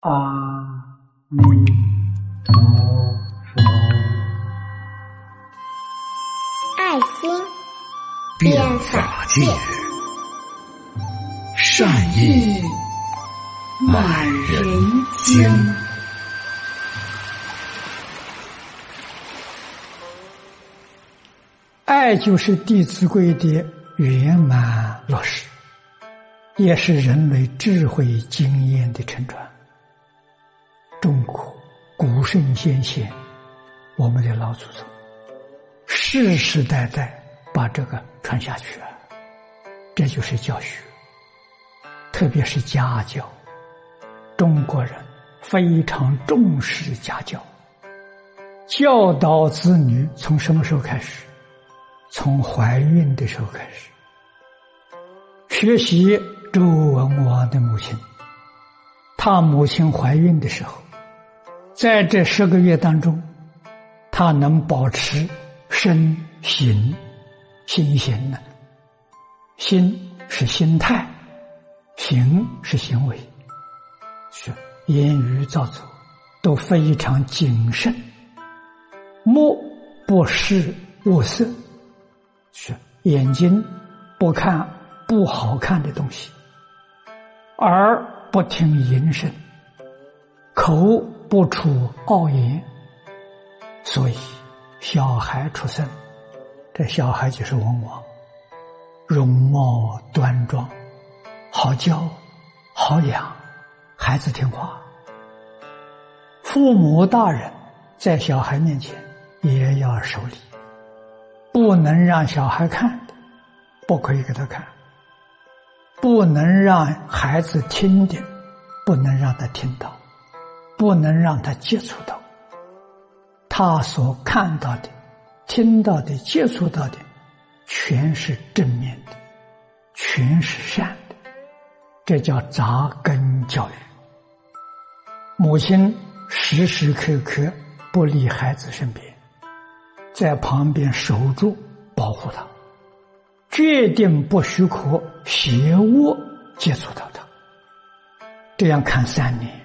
阿弥陀佛。 爱心变法界， 善意满人间。 爱就是《弟子规》的圆满落实，也是人类智慧经验的承传。中国古圣先贤，我们的老祖宗世世代代把这个传下去了，这就是教学，特别是家教。中国人非常重视家教，教导子女从什么时候开始？从怀孕的时候开始。学习周文王的母亲，他母亲怀孕的时候，在这10个月当中，他能保持身形心形呢？心是心态，行是行为，是言语造作都非常谨慎，目不视恶色，是眼睛不看不好看的东西，耳不听淫声，口不出傲言。所以小孩出生，这小孩就是文王，容貌端庄，好教好养，孩子听话。父母大人在小孩面前也要守礼，不能让小孩看的不可以给他看，不能让孩子听的不能让他听到，不能让他接触到。他所看到的听到的接触到的全是正面的，全是善的，这叫扎根教育。母亲时时刻刻不离孩子身边，在旁边守住保护他，决定不许可邪恶接触到他。这样看3年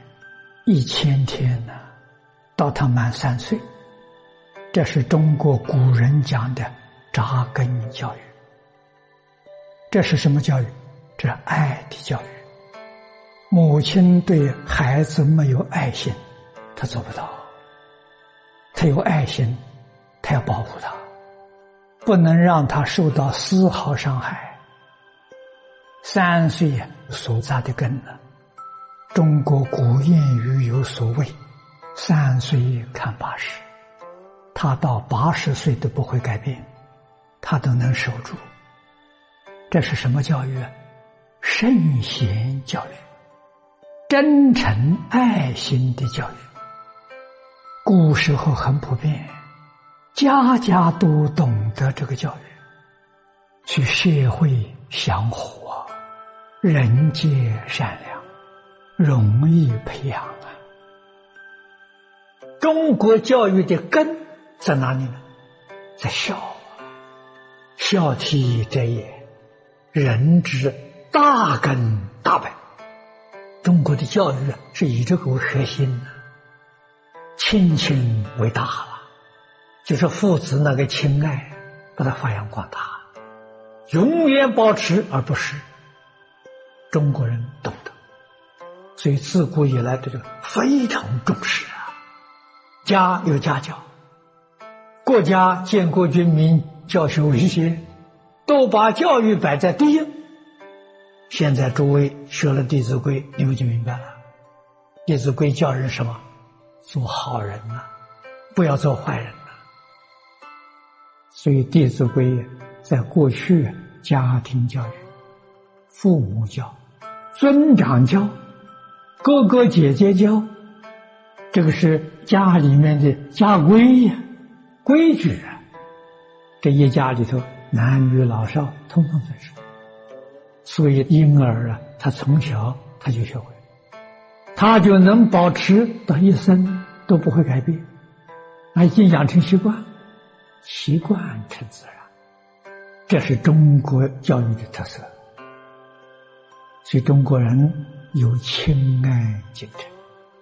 1000天呢，到他满3岁。这是中国古人讲的扎根教育。这是什么教育？这爱的教育。母亲对孩子没有爱心，他做不到。他有爱心，他要保护他，不能让他受到丝毫伤害。3岁所扎的根呢，中国古谚语有所谓3岁看80，他到80岁都不会改变，他都能守住。这是什么教育啊？圣贤教育，真诚爱心的教育。古时候很普遍，家家都懂得这个教育，去社会祥和，人皆善良，容易培养啊。中国教育的根在哪里呢？在孝。孝悌者也，人之大根大本。中国的教育是以这个为核心的，亲情为大了，就是父子那个亲爱，把它发扬光大，永远保持而不失。中国人懂得，所以自古以来这个非常重视啊。家有家教，国家建国军民教学为先，都把教育摆在第一。现在诸位学了《弟子规》，你们就明白了，《弟子规》教人什么？做好人啊，不要做坏人啊。所以《弟子规》在过去家庭教育，父母教，尊长教，哥哥姐姐教，这个是家里面的家规呀，规矩啊。这一家里头男女老少通通遵守。所以婴儿啊，他从小他就学会，他就能保持到一生都不会改变，已经养成习惯，习惯成自然。这是中国教育的特色。所以中国人有亲爱精神，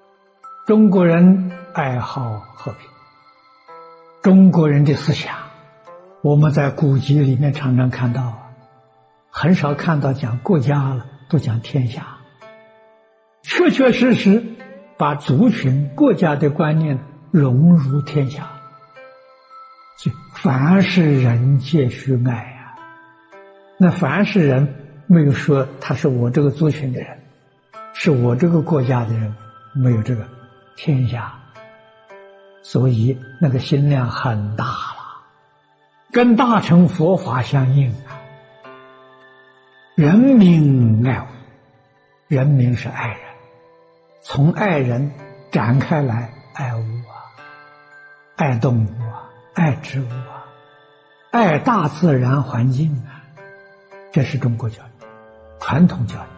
中国人爱好和平，中国人的思想，我们在古籍里面常常看到，很少看到讲国家了，都讲天下。确确实实把族群、国家的观念融入天下。凡是人皆须爱呀。那凡是人没有说他是我这个族群的人，是我这个国家的人，没有这个天下，所以那个心量很大了，跟大乘佛法相应啊。人民爱物，人民是爱人，从爱人展开来爱物啊，爱动物啊，爱植物啊，爱大自然环境啊，这是中国教育，传统教育。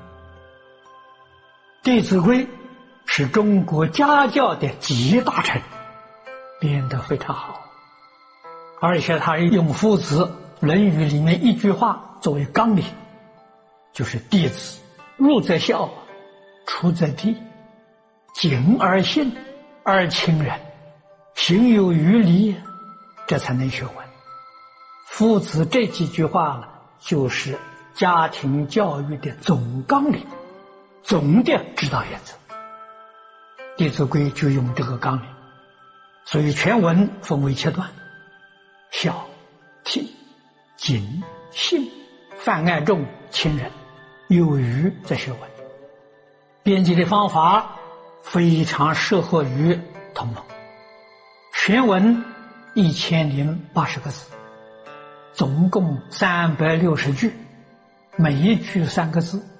弟子规是中国家教的集大成，编得非常好，而且他用夫子《论语》里面一句话作为纲领，就是弟子入则孝，出则悌，敬而信而亲仁，行有余力，这才能学文。夫子这几句话了，就是家庭教育的总纲领，总的指导原则。弟子规就用这个纲领，所以全文分为7段：孝、悌、谨、信、泛爱众、亲仁，有余则学文。编辑的方法非常适合于同盟。全文1080个字，总共360句，每一句3个字。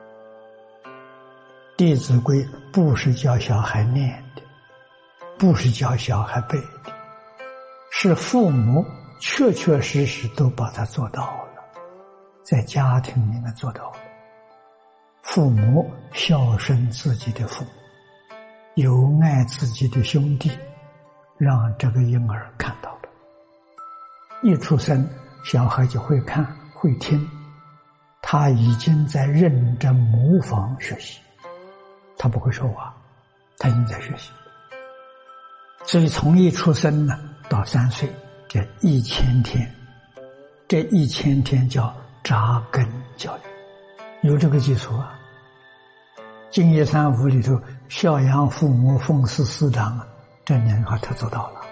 弟子规不是教小孩念的，不是教小孩背的，是父母确确实实都把它做到了，在家庭里面做到了。父母孝顺自己的父母，有爱自己的兄弟，让这个婴儿看到了。一出生，小孩就会看会听，他已经在认真模仿学习，他不会说话，他已经在学习。所以从一出生呢到3岁，这1000天，这1000天叫扎根教育，有这个基础啊。净业三福里头，孝养父母，奉事师长啊，这2句话他做到了。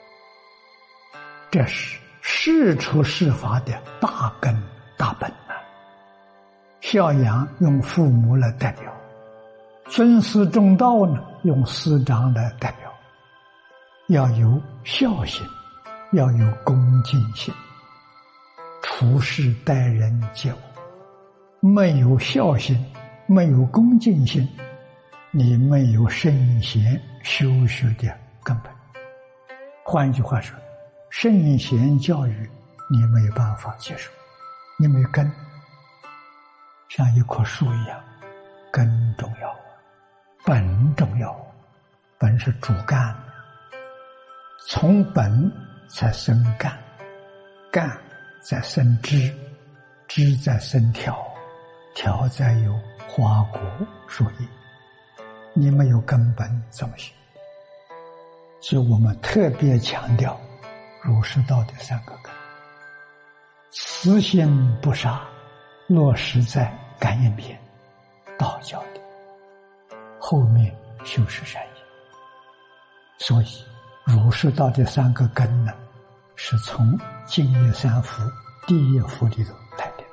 这是事出事法的大根大本啊。孝养用父母来代表，尊师重道呢用师长来代表。要有孝心，要有恭敬心，处事待人接物，没有孝心，没有恭敬心，你没有圣贤修学的根本。换一句话说，圣贤教育你没有办法接受，你没根，像一棵树一样，根重要，本重要，本是主干，从本才生干，干再生枝，枝再生条，条再有花果树叶，你没有根本怎么行？所以我们特别强调儒释道的3个根。慈心不杀落实在感应篇，道教的后面修持善业。所以儒释道的3个根呢，是从净业三福第1福里头来的。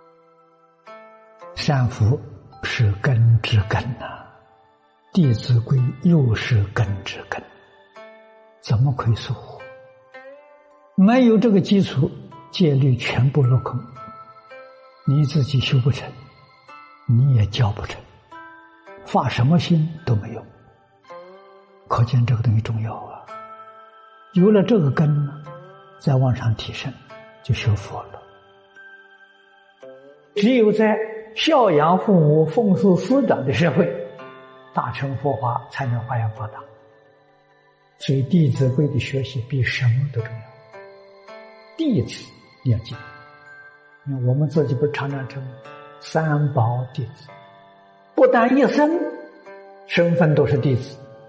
三福是根之根啊，弟子规又是根之根，怎么可以疏忽？没有这个基础，戒律全部落空，你自己修不成，你也教不成，发什么心都没用。可见这个东西重要啊！有了这个根呢，再往上提升，就修佛了。只有在孝养父母、奉事师长的社会，大乘佛法才能发扬光大。所以《弟子规》的学习比什么都重要。弟子你要记得，我们自己不是常常称3宝弟子，不但一生身份都是弟子，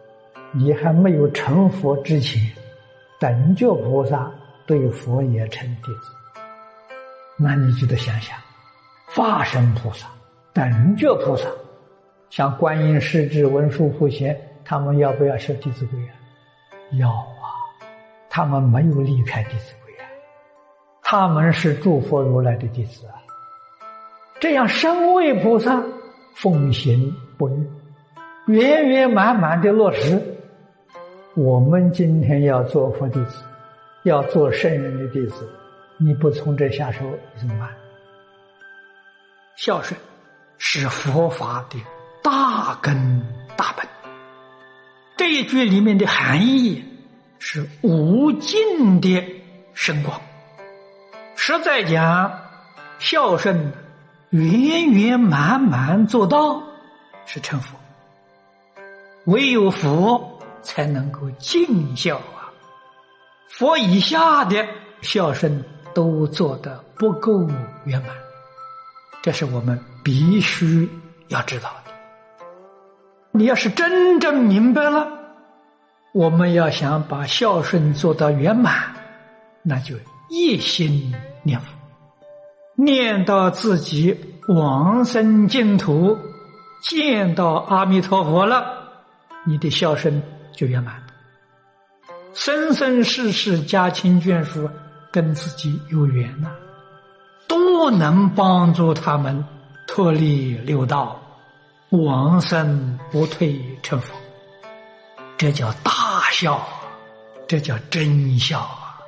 你还没有成佛之前，等觉菩萨对佛也成弟子，那你就得想想，法身菩萨、等觉菩萨，像观音、势至、文殊、普贤，他们要不要修弟子规啊？要啊，他们没有离开弟子规啊，他们是诸佛如来的弟子啊。这样身为菩萨，奉行不渝，圆圆满满的落实。我们今天要做佛弟子，要做圣人的弟子，你不从这下手，你怎么办？孝顺是佛法的大根大本，这一句里面的含义是无尽的深广。实在讲，孝顺圆圆满满做到是成佛，唯有佛才能够尽孝啊！佛以下的孝顺都做得不够圆满，这是我们必须要知道的。你要是真正明白了，我们要想把孝顺做到圆满，那就一心念佛，念到自己往生净土，见到阿弥陀佛了，你的孝顺就圆满了。生生世世家亲眷属跟自己有缘啊，都能帮助他们脱离六道，往生不退成佛。这叫大孝啊，这叫真孝啊！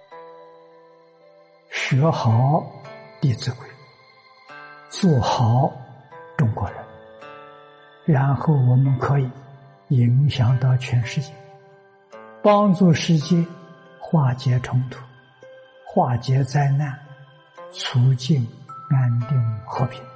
学好弟子规，做好中国人，然后我们可以影响到全世界，帮助世界化解冲突，化解灾难，促进安定和平。